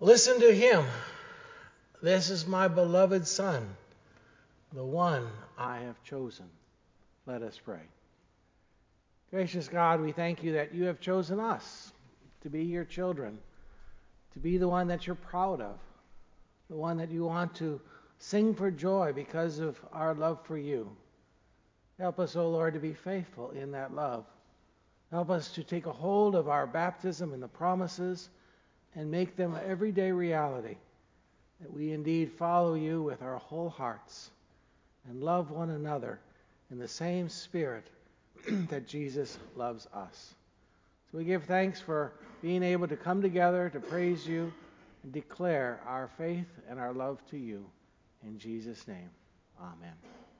Listen to him. This is my beloved Son, the one I have chosen. Let us pray. Gracious God, we thank you that you have chosen us to be your children, to be the one that you're proud of, the one that you want to sing for joy because of our love for you. Help us, O Lord, to be faithful in that love. Help us to take a hold of our baptism and the promises and make them an everyday reality, that we indeed follow you with our whole hearts and love one another in the same spirit that Jesus loves us. So we give thanks for being able to come together to praise you and declare our faith and our love to you. In Jesus' name, amen.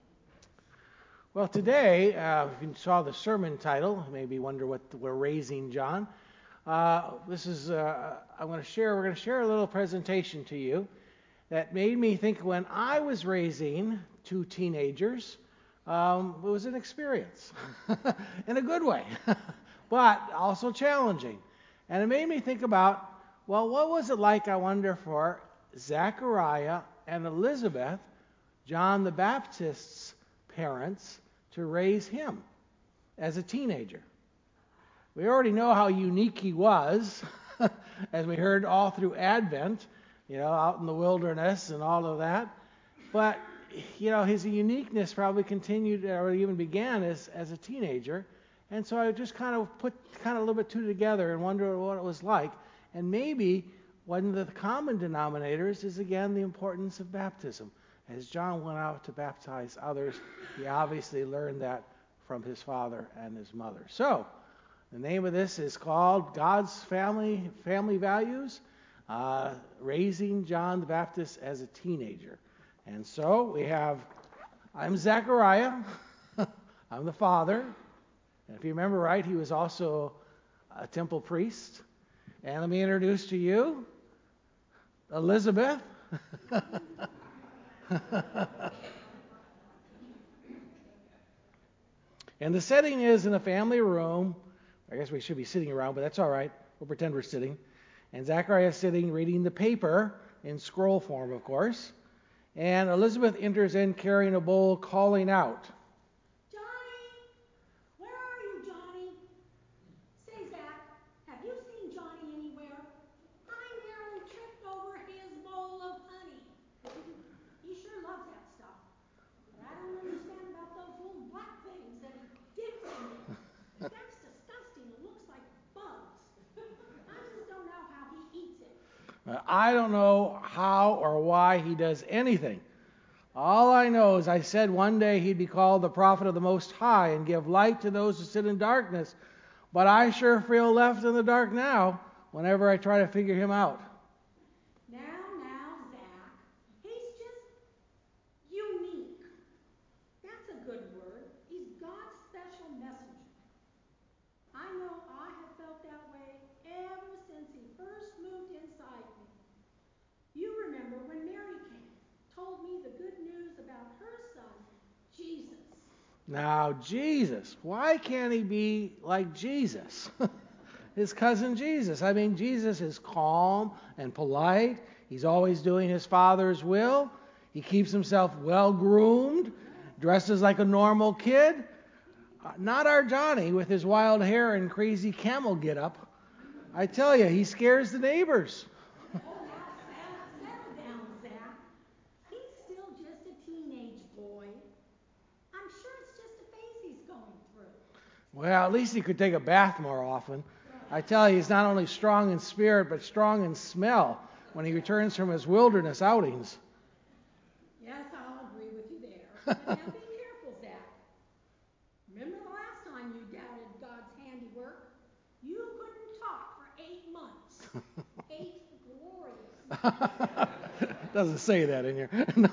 Well, today, if you saw the sermon title, maybe wonder what we're raising John. We're going to share a little presentation to you that made me think when I was raising two teenagers, it was an experience in a good way, but also challenging. And it made me think about, well, what was it like, I wonder, for Zachariah and Elizabeth, John the Baptist's parents, to raise him as a teenager? We already know how unique he was, as we heard all through Advent, out in the wilderness and all of that. But, his uniqueness probably continued or even began as a teenager. And so I just kind of put a little bit two together and wondered what it was like. And maybe one of the common denominators is, again, the importance of baptism. As John went out to baptize others, he obviously learned that from his father and his mother. So, the name of this is called God's Family Values, Raising John the Baptist as a Teenager. And so I'm Zachariah. I'm the father. And if you remember right, he was also a temple priest. And let me introduce to you Elizabeth. And the setting is in a family room. I guess we should be sitting around, but that's all right. We'll pretend we're sitting. And Zachariah is sitting reading the paper in scroll form, of course. And Elizabeth enters in carrying a bowl, calling out, "Johnny! Where are you, Johnny? Say, Zach, have you seen Johnny anywhere? I nearly tripped over his bowl of honey. He sure loves that stuff. But I don't understand about those little black things that he dips in it. That's disgusting. It looks like bugs. I just don't know how he eats it." I don't know how or why he does anything. All I know is I said one day he'd be called the prophet of the Most High and give light to those who sit in darkness. But I sure feel left in the dark now whenever I try to figure him out. Now, Zach, he's just unique. That's a good word. He's God's special messenger. I know I have felt that way ever since he first moved inside me. You remember when Mary came, told me the good news about her son, Jesus. Now, Jesus, why can't he be like Jesus? His cousin Jesus. I mean, Jesus is calm and polite. He's always doing his Father's will. He keeps himself well groomed, dresses like a normal kid. Not our Johnny with his wild hair and crazy camel getup. I tell you, he scares the neighbors. Oh, now settle down, Zach. He's still just a teenage boy. I'm sure it's just a phase he's going through. Well, at least he could take a bath more often. I tell you, he's not only strong in spirit, but strong in smell when he returns from his wilderness outings. Yes, I'll agree with you there. But now be careful, Zach. Remember the last time you doubted God's handiwork? You couldn't talk for 8 months. 8 glorious. Doesn't say that in here. No.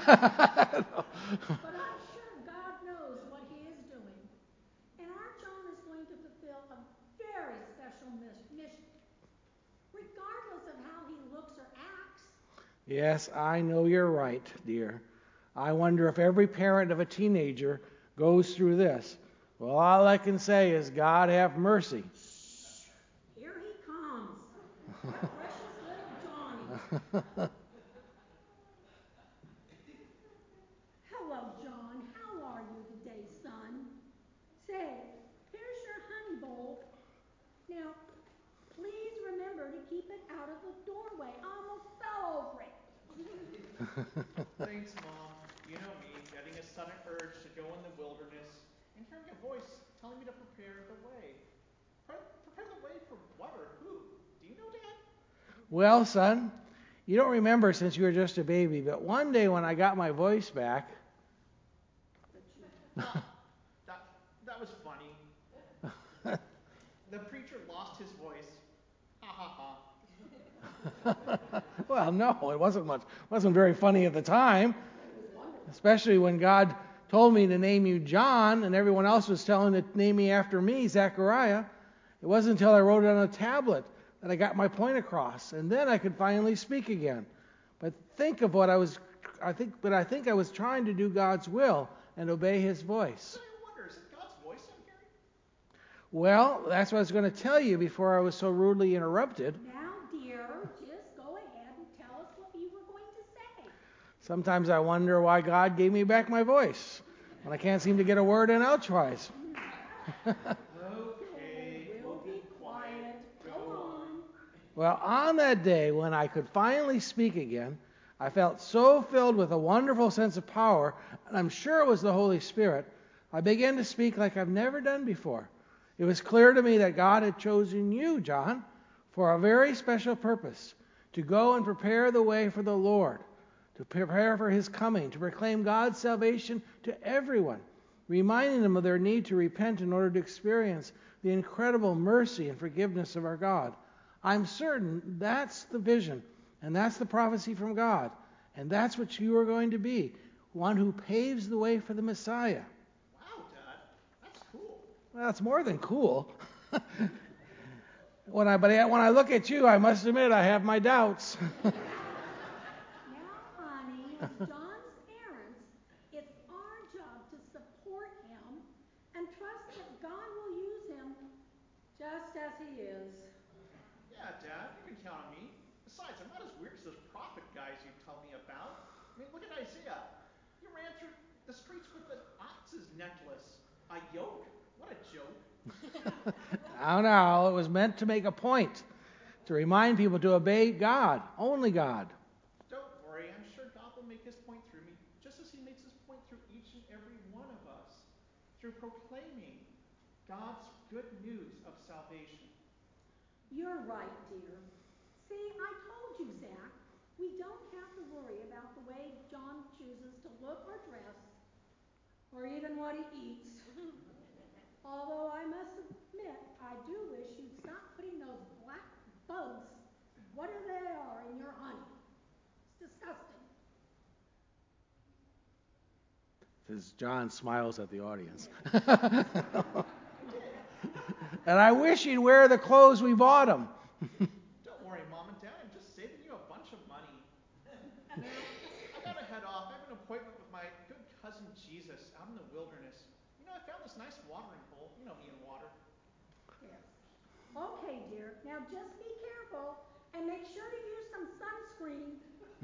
But I'm sure God knows what he is doing. And our John is going to fulfill a very special mission, regardless of how he looks or acts. Yes, I know you're right, dear. I wonder if every parent of a teenager goes through this. Well, all I can say is God have mercy. Here he comes. Our precious little Hello, John. How are you today, son? Say, here's your honey bowl. Now, please remember to keep it out of the doorway. I almost fell over it. Thanks, Mom. You know me, getting a sudden urge to go in the wilderness and hearing a voice telling me to prepare the way. Prepare the way for what or who? Do you know, Dad? Well, son, you don't remember since you were just a baby, but one day when I got my voice back, That was funny. The preacher lost his voice. Ha ha ha. well, no, it wasn't very funny at the time, especially when God told me to name you John and everyone else was telling to name me after me, Zechariah. It wasn't until I wrote it on a tablet that I got my point across, and then I could finally speak again. But think of what I think I was trying to do God's will and obey His voice. I wonder, is it God's voice I'm hearing? Well, that's what I was going to tell you before I was so rudely interrupted. Now, dear, just go ahead and tell us what you were going to say. Sometimes I wonder why God gave me back my voice when I can't seem to get a word in edgewise. Okay, We'll be quiet. Go on. Well, on that day when I could finally speak again, I felt so filled with a wonderful sense of power, and I'm sure it was the Holy Spirit, I began to speak like I've never done before. It was clear to me that God had chosen you, John, for a very special purpose, to go and prepare the way for the Lord, to prepare for His coming, to proclaim God's salvation to everyone, reminding them of their need to repent in order to experience the incredible mercy and forgiveness of our God. I'm certain that's the vision, and that's the prophecy from God, and that's what you are going to be, one who paves the way for the Messiah. Wow, Dad, that's cool. Well, it's more than cool. When I look at you, I must admit I have my doubts. Now, honey, as John's parents, it's our job to support him and trust that God will use him just as he is. Yeah, Dad, you can count on me. Besides, I'm not as weird as those prophet guys you tell me about. I mean, look at Isaiah. He ran through the streets with an ox's necklace. A yoke? What a joke. Now, it was meant to make a point, to remind people to obey God, only God. Don't worry, I'm sure God will make His point through me, just as He makes His point through each and every one of us, through proclaiming God's good news of salvation. You're right, dear. See, I told you, Zach, we don't have to worry about the way John chooses to look or dress, or even what he eats. Although I must admit, I do wish you'd stop putting those black bugs, whatever they are, in your honey. It's disgusting. As John smiles at the audience. And I wish he'd wear the clothes we bought him. Don't worry, Mom and Dad, I'm just saving you a bunch of money. Now, I gotta head off. I have an appointment with my good cousin Jesus out in the wilderness. You know, I found this nice watering hole. You know me and water. Yes. Okay, dear. Now just be careful and make sure to use some sunscreen.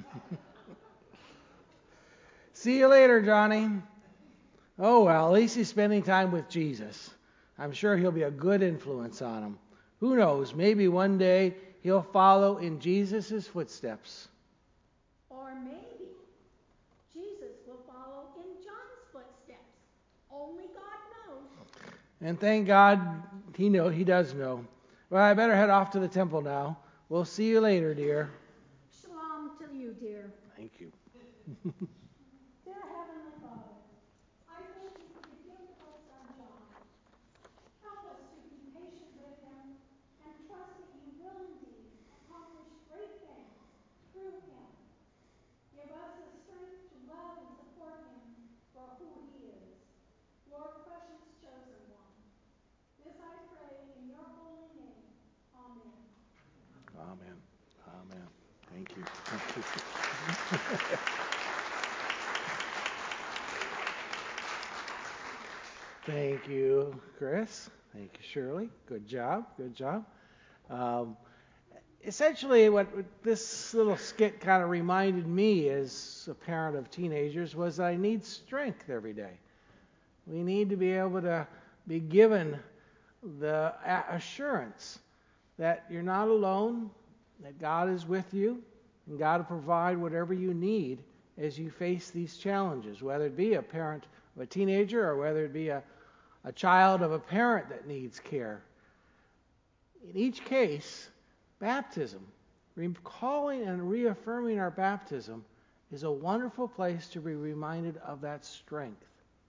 See you later, Johnny. Oh, well, at least he's spending time with Jesus. I'm sure he'll be a good influence on him. Who knows, maybe one day he'll follow in Jesus' footsteps. Or maybe Jesus will follow in John's footsteps. Only God knows. And thank God he does know. Well, I better head off to the temple now. We'll see you later, dear. Shalom to you, dear. Thank you. Dear Heavenly Father, I thank you for your beautiful son John. Help us to be patient with him and trust that you will indeed accomplish great things through him. Give us the strength to love and support him for who he is, your precious chosen one. This I pray in your holy name. Amen. Amen. Amen. Thank you. Thank you. Thank you, Chris. Thank you, Shirley. Good job. Good job. essentially, what this little skit kind of reminded me as a parent of teenagers was that I need strength every day. We need to be able to be given the assurance that you're not alone, that God is with you, and God will provide whatever you need as you face these challenges, whether it be a parent of a teenager or whether it be a child of a parent that needs care. In each case, baptism, recalling and reaffirming our baptism, is a wonderful place to be reminded of that strength.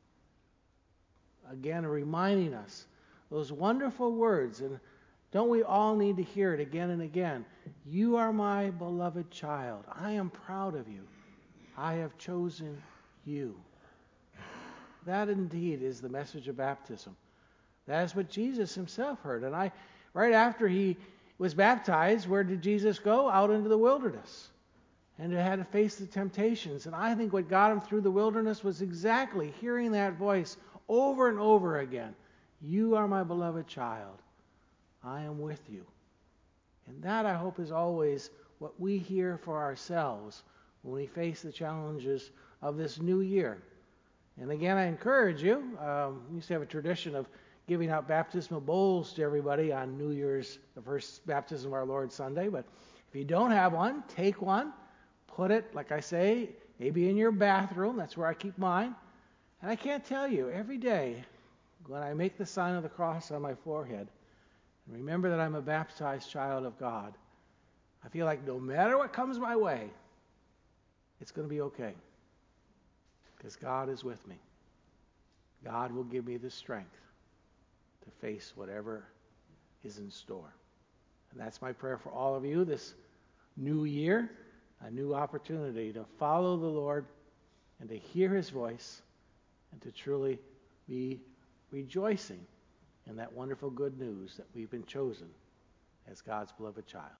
Again, reminding us those wonderful words, and don't we all need to hear it again and again? You are my beloved child. I am proud of you. I have chosen you. That indeed is the message of baptism. That is what Jesus himself heard. And right after he was baptized, where did Jesus go? Out into the wilderness. And he had to face the temptations. And I think what got him through the wilderness was exactly hearing that voice over and over again. You are my beloved child. I am with you. And that, I hope, is always what we hear for ourselves when we face the challenges of this new year. And again, I encourage you, we used to have a tradition of giving out baptismal bowls to everybody on New Year's, the first baptism of our Lord Sunday. But if you don't have one, take one, put it, like I say, maybe in your bathroom. That's where I keep mine. And I can't tell you, every day when I make the sign of the cross on my forehead, and remember that I'm a baptized child of God, I feel like no matter what comes my way, it's going to be okay. Because God is with me. God will give me the strength to face whatever is in store. And that's my prayer for all of you this new year, a new opportunity to follow the Lord and to hear his voice and to truly be rejoicing in that wonderful good news that we've been chosen as God's beloved child.